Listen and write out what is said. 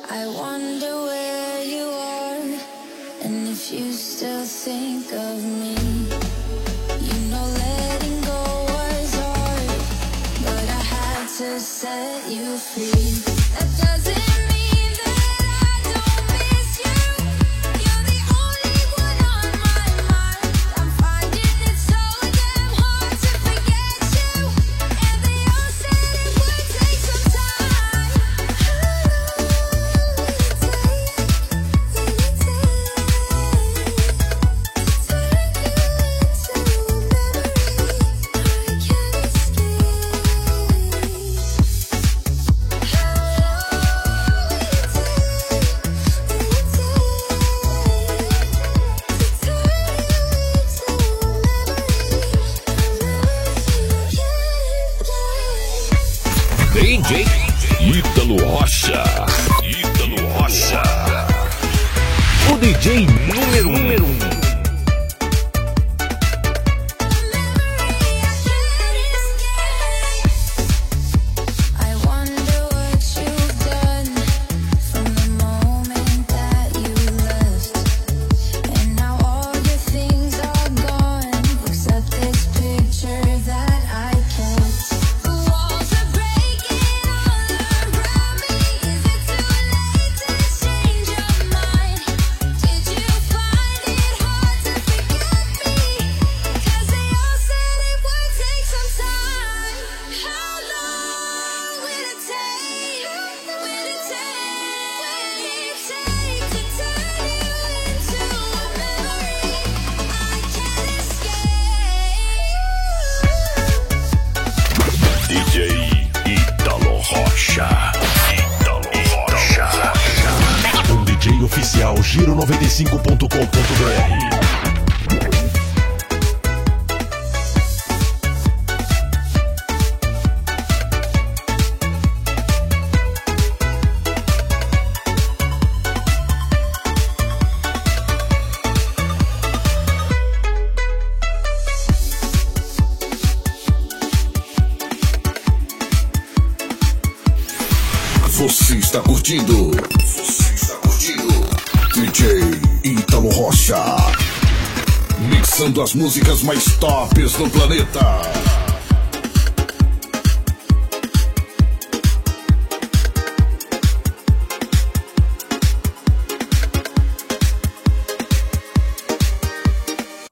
I wonder where you are, and if you still think of me. You know letting go was hard, but I had to set you free. That doesn't mean that I don't miss you. You're the only one on my mind. I'm finding it so damn hard to forget you, and they all said it would take some time. DJ Ítalo Rocha. Ítalo Rocha. O DJ número 1. Oficial Giro95.com.br. Você está curtindo DJ Ítalo Rocha, mixando as músicas mais tops no planeta.